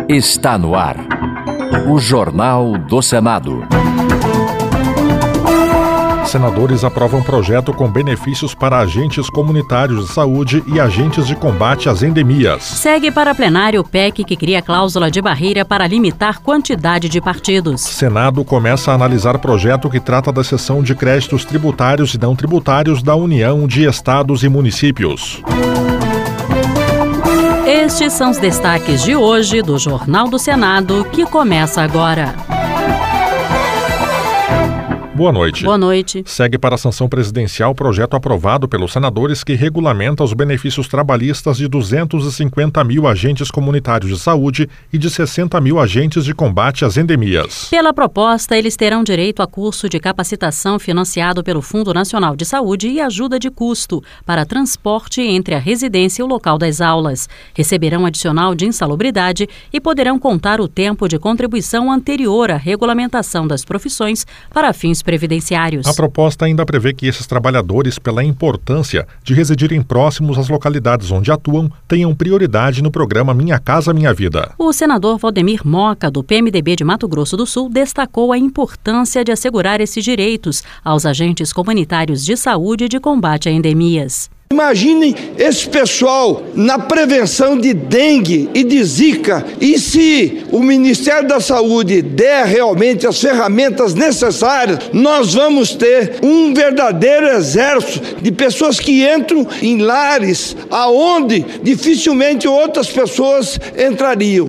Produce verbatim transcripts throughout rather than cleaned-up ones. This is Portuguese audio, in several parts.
Está no ar. O Jornal do Senado. Senadores aprovam projeto com benefícios para agentes comunitários de saúde e agentes de combate às endemias. Segue para plenário o P E C que cria cláusula de barreira para limitar quantidade de partidos. Senado começa a analisar projeto que trata da cessão de créditos tributários e não tributários da União, de estados e municípios. Estes são os destaques de hoje do Jornal do Senado, que começa agora. Boa noite. Boa noite. Segue para a sanção presidencial projeto aprovado pelos senadores que regulamenta os benefícios trabalhistas de duzentos e cinquenta mil agentes comunitários de saúde e de sessenta mil agentes de combate às endemias. Pela proposta, eles terão direito a curso de capacitação financiado pelo Fundo Nacional de Saúde e ajuda de custo para transporte entre a residência e o local das aulas. Receberão adicional de insalubridade e poderão contar o tempo de contribuição anterior à regulamentação das profissões para fins previdenciários. A proposta ainda prevê que esses trabalhadores, pela importância de residirem próximos às localidades onde atuam, tenham prioridade no programa Minha Casa Minha Vida. O senador Valdemir Moca, do P M D B de Mato Grosso do Sul, destacou a importância de assegurar esses direitos aos agentes comunitários de saúde e de combate a endemias. Imaginem esse pessoal na prevenção de dengue e de zika, e se o Ministério da Saúde der realmente as ferramentas necessárias, nós vamos ter um verdadeiro exército de pessoas que entram em lares aonde dificilmente outras pessoas entrariam.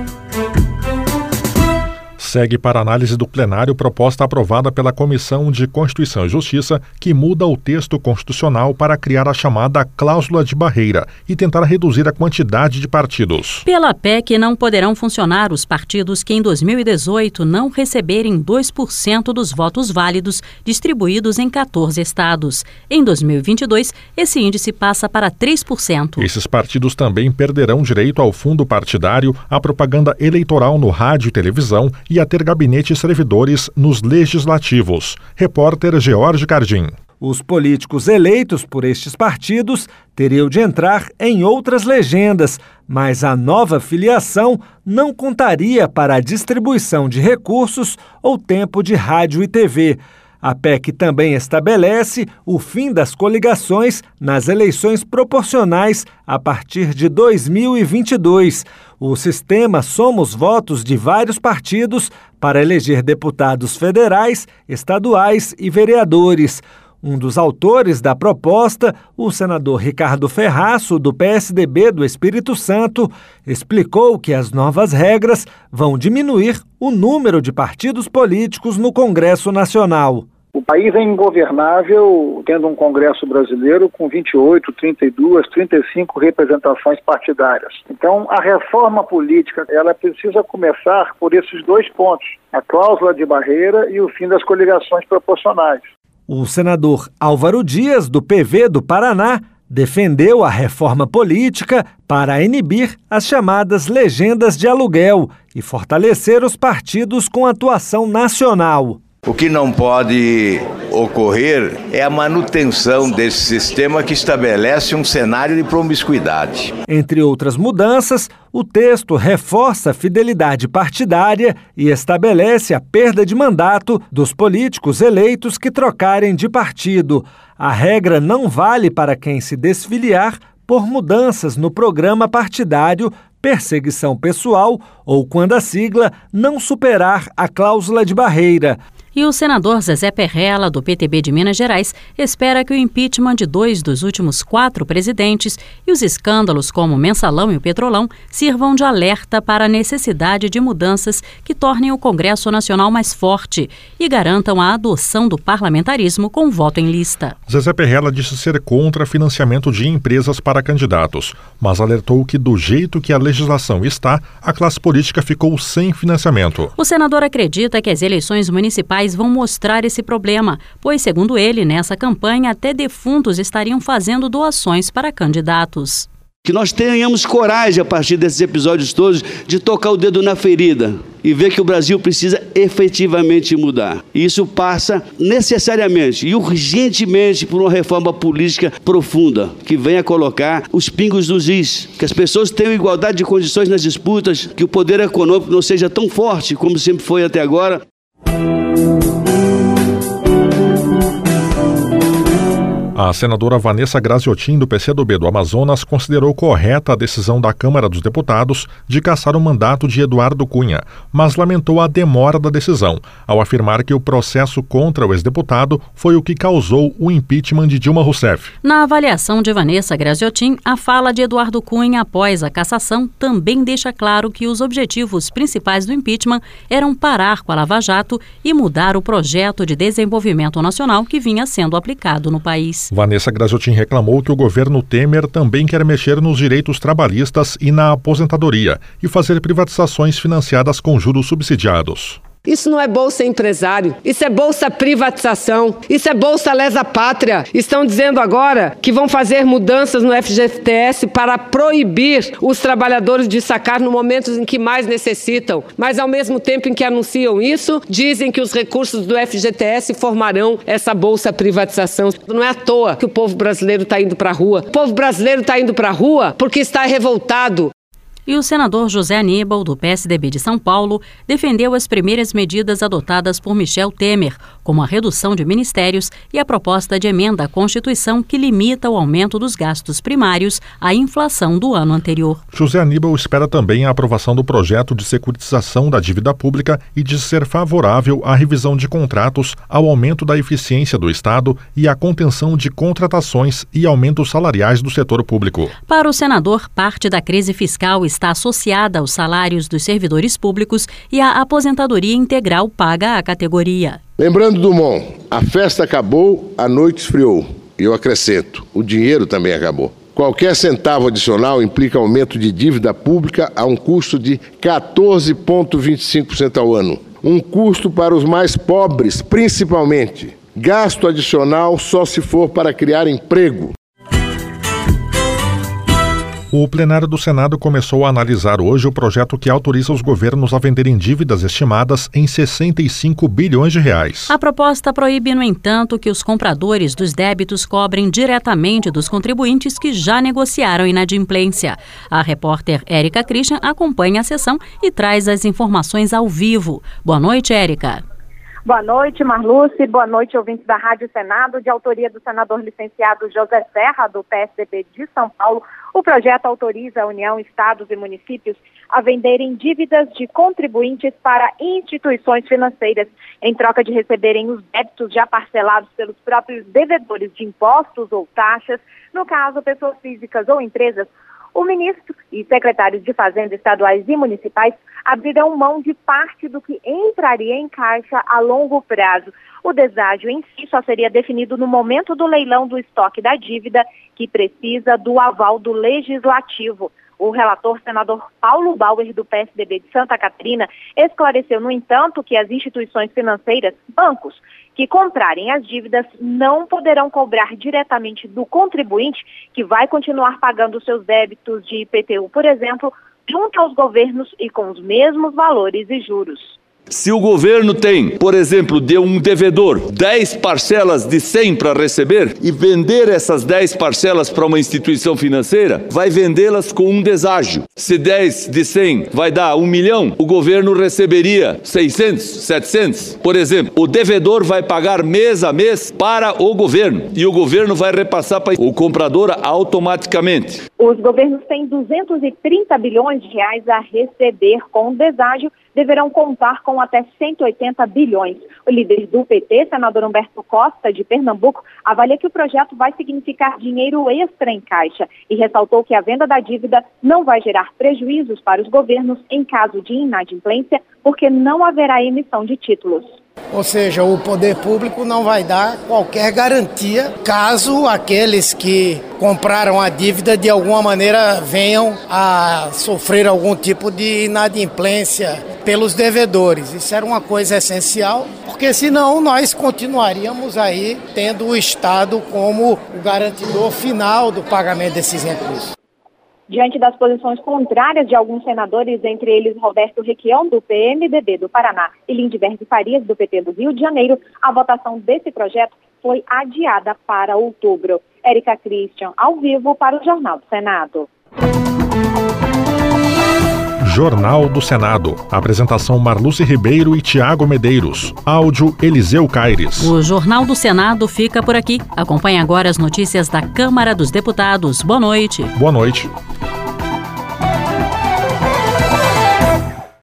Segue para análise do plenário proposta aprovada pela Comissão de Constituição e Justiça que muda o texto constitucional para criar a chamada cláusula de barreira e tentar reduzir a quantidade de partidos. Pela P E C não poderão funcionar os partidos que em dois mil e dezoito não receberem dois por cento dos votos válidos distribuídos em quatorze estados. Em dois mil e vinte e dois, esse índice passa para três por cento. Esses partidos também perderão direito ao fundo partidário, à propaganda eleitoral no rádio e televisão e a ter gabinete e servidores nos legislativos. Repórter George Cardim. Os políticos eleitos por estes partidos teriam de entrar em outras legendas, mas a nova filiação não contaria para a distribuição de recursos ou tempo de rádio e T V. A P E C também estabelece o fim das coligações nas eleições proporcionais a partir de dois mil e vinte e dois. O sistema soma os votos de vários partidos para eleger deputados federais, estaduais e vereadores. Um dos autores da proposta, o senador Ricardo Ferraço, do P S D B do Espírito Santo, explicou que as novas regras vão diminuir o número de partidos políticos no Congresso Nacional. O país é ingovernável tendo um Congresso brasileiro com vinte e oito, trinta e duas, trinta e cinco representações partidárias. Então, a reforma política, ela precisa começar por esses dois pontos, a cláusula de barreira e o fim das coligações proporcionais. O senador Álvaro Dias, do P V do Paraná, defendeu a reforma política para inibir as chamadas legendas de aluguel e fortalecer os partidos com atuação nacional. O que não pode ocorrer é a manutenção desse sistema que estabelece um cenário de promiscuidade. Entre outras mudanças, o texto reforça a fidelidade partidária e estabelece a perda de mandato dos políticos eleitos que trocarem de partido. A regra não vale para quem se desfiliar por mudanças no programa partidário, perseguição pessoal ou quando a sigla não superar a cláusula de barreira. E o senador Zezé Perrella, do P T B de Minas Gerais, espera que o impeachment de dois dos últimos quatro presidentes e os escândalos como o Mensalão e o Petrolão sirvam de alerta para a necessidade de mudanças que tornem o Congresso Nacional mais forte e garantam a adoção do parlamentarismo com voto em lista. Zezé Perrella disse ser contra financiamento de empresas para candidatos, mas alertou que do jeito que a legislação está, a classe política ficou sem financiamento. O senador acredita que as eleições municipais vão mostrar esse problema, pois, segundo ele, nessa campanha até defuntos estariam fazendo doações para candidatos. Que nós tenhamos coragem, a partir desses episódios todos, de tocar o dedo na ferida e ver que o Brasil precisa efetivamente mudar. E isso passa necessariamente e urgentemente por uma reforma política profunda, que venha colocar os pingos nos is, que as pessoas tenham igualdade de condições nas disputas, que o poder econômico não seja tão forte como sempre foi até agora. A senadora Vanessa Graziotin, do P C do B do Amazonas, considerou correta a decisão da Câmara dos Deputados de cassar o mandato de Eduardo Cunha, mas lamentou a demora da decisão, ao afirmar que o processo contra o ex-deputado foi o que causou o impeachment de Dilma Rousseff. Na avaliação de Vanessa Graziotin, a fala de Eduardo Cunha após a cassação também deixa claro que os objetivos principais do impeachment eram parar com a Lava Jato e mudar o projeto de desenvolvimento nacional que vinha sendo aplicado no país. Vanessa Graziotin reclamou que o governo Temer também quer mexer nos direitos trabalhistas e na aposentadoria e fazer privatizações financiadas com juros subsidiados. Isso não é Bolsa Empresário, isso é Bolsa Privatização, isso é Bolsa Lesa Pátria. Estão dizendo agora que vão fazer mudanças no F G T S para proibir os trabalhadores de sacar no momento em que mais necessitam. Mas ao mesmo tempo em que anunciam isso, dizem que os recursos do F G T S formarão essa Bolsa Privatização. Não é à toa que o povo brasileiro está indo para a rua. O povo brasileiro está indo para a rua porque está revoltado. E o senador José Aníbal, do P S D B de São Paulo, defendeu as primeiras medidas adotadas por Michel Temer, como a redução de ministérios e a proposta de emenda à Constituição que limita o aumento dos gastos primários à inflação do ano anterior. José Aníbal espera também a aprovação do projeto de securitização da dívida pública e de ser favorável à revisão de contratos, ao aumento da eficiência do Estado e à contenção de contratações e aumentos salariais do setor público. Para o senador, parte da crise fiscal está está associada aos salários dos servidores públicos e à aposentadoria integral paga à categoria. Lembrando Dumont, a festa acabou, a noite esfriou. Eu acrescento, o dinheiro também acabou. Qualquer centavo adicional implica aumento de dívida pública a um custo de quatorze vírgula vinte e cinco por cento ao ano. Um custo para os mais pobres, principalmente. Gasto adicional só se for para criar emprego. O plenário do Senado começou a analisar hoje o projeto que autoriza os governos a venderem dívidas estimadas em sessenta e cinco bilhões de reais. A proposta proíbe, no entanto, que os compradores dos débitos cobrem diretamente dos contribuintes que já negociaram inadimplência. A repórter Érica Christian acompanha a sessão e traz as informações ao vivo. Boa noite, Érica. Boa noite, Marluce. Boa noite, ouvintes da Rádio Senado. De autoria do senador licenciado José Serra, do P S D B de São Paulo, o projeto autoriza a União, estados e municípios a venderem dívidas de contribuintes para instituições financeiras, em troca de receberem os débitos já parcelados pelos próprios devedores de impostos ou taxas, no caso, pessoas físicas ou empresas. O ministro e secretários de Fazenda estaduais e municipais abrirão mão de parte do que entraria em caixa a longo prazo. O deságio em si só seria definido no momento do leilão do estoque da dívida, que precisa do aval do Legislativo. O relator, senador Paulo Bauer, do P S D B de Santa Catarina, esclareceu, no entanto, que as instituições financeiras, bancos, que comprarem as dívidas não poderão cobrar diretamente do contribuinte, que vai continuar pagando seus débitos de I P T U, por exemplo, junto aos governos e com os mesmos valores e juros. Se o governo tem, por exemplo, de um devedor dez parcelas de cem para receber e vender essas dez parcelas para uma instituição financeira, vai vendê-las com um deságio. Se dez de cem vai dar um milhão, o governo receberia seiscentos, setecentos. Por exemplo, o devedor vai pagar mês a mês para o governo e o governo vai repassar para o comprador automaticamente. Os governos têm duzentos e trinta bilhões de reais a receber com o deságio, deverão contar com até cento e oitenta bilhões. O líder do P T, senador Humberto Costa, de Pernambuco, avalia que o projeto vai significar dinheiro extra em caixa e ressaltou que a venda da dívida não vai gerar prejuízos para os governos em caso de inadimplência, porque não haverá emissão de títulos. Ou seja, o poder público não vai dar qualquer garantia caso aqueles que compraram a dívida de alguma maneira venham a sofrer algum tipo de inadimplência pelos devedores. Isso era uma coisa essencial, porque senão nós continuaríamos aí tendo o Estado como o garantidor final do pagamento desses recursos. Diante das posições contrárias de alguns senadores, entre eles Roberto Requião, do P M D B do Paraná, e Lindbergh Farias, do P T do Rio de Janeiro, a votação desse projeto foi adiada para outubro. Érica Christian, ao vivo para o Jornal do Senado. Jornal do Senado. Apresentação Marluce Ribeiro e Tiago Medeiros. Áudio Eliseu Caires. O Jornal do Senado fica por aqui. Acompanhe agora as notícias da Câmara dos Deputados. Boa noite. Boa noite.